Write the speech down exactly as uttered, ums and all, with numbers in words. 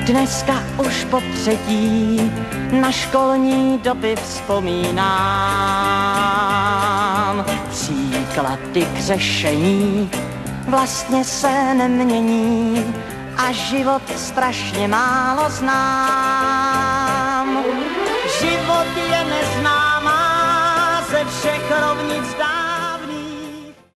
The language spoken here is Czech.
Dneska už po třetí na školní doby vzpomínám. Příklady k řešení vlastně se nemění a život strašně málo znám. Život je neznámá, ze všech rovnic dá